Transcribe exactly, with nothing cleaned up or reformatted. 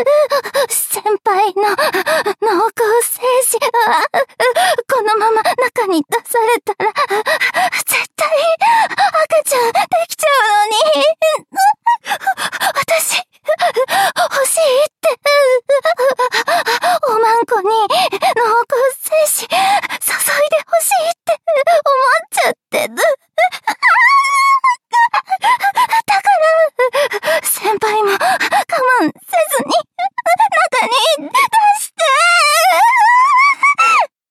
先輩の濃厚精子、このまま中に出されたら、絶対赤ちゃんできちゃうのに。私、欲しいって。おまんこに